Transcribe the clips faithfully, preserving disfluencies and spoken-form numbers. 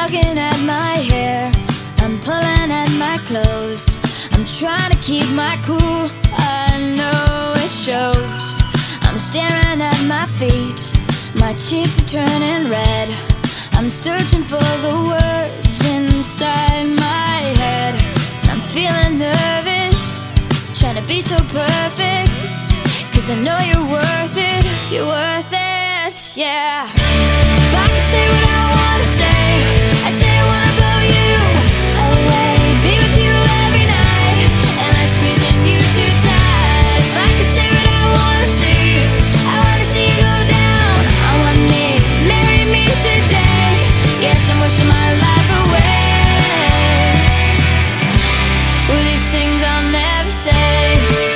tugging at my hair, I'm pulling at my clothes, I'm trying to keep my cool, I know it shows. I'm staring at my feet, my cheeks are turning red, I'm searching for the words inside my head. I'm feeling nervous, trying to be so perfect, cause I know you're worth it, you're worth it, yeah. If I could say what I wanna say, I say I wanna blow you away, be with you every night, and I'm squeezing you too tight. If I could say what I wanna see, I wanna see you go down on one knee, marry me today, guess I'm wishing my life away. Well, these things I'll never say.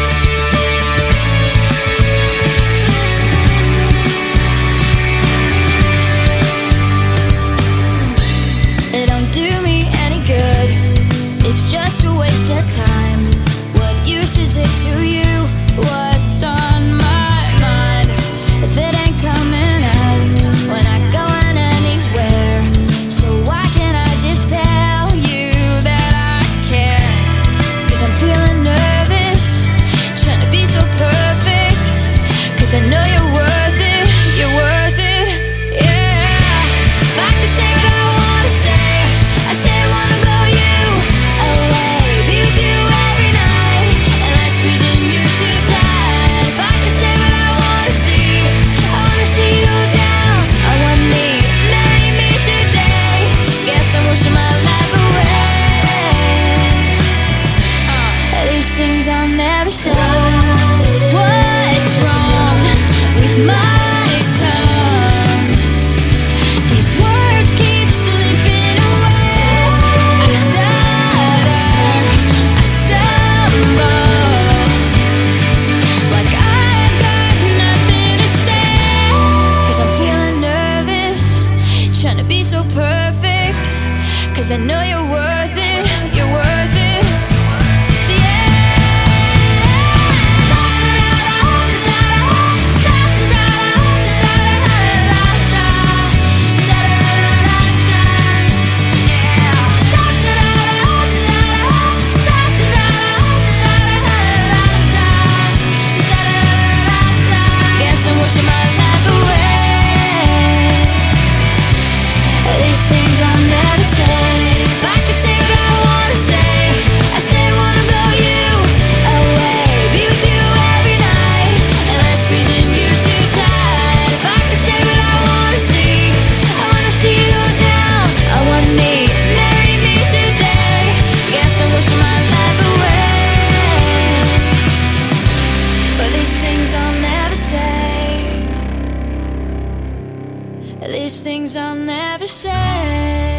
It's just a waste of time. What use is it to you? What's on my mind? If it ain't coming out, we're not going anywhere. So why can't I just tell you that I care? Cause I'm feeling nervous, trying to be so perfect, cause I know you're worth it, you're worth it, yeah. If I could say what I wanna say, I say I wanna blow you away, be with you every night, and I'm squeezing you too tight. If I could say what I wanna see, I wanna see you go down on one knee, marry me today, guess I'm wishing my life away. uh, These things I'll never say. What's wrong with my tongue? These words keep slipping away. I stutter, I stumble, like I've got nothing to say. Cause I'm feeling nervous, trying to be so perfect, cause I know you're worth it, you're worth it, yeah. Guess I'm wishing my life away. These things I'll never say. If I could say what I wanna say, I say I wanna blow you away, be with you every night, and I'm squeezing you too tight. If I could say what I wanna see, I wanna see you go down on one knee, marry me today, guess I'm wishing my life away. But these things I'll never say, these things I'll never say.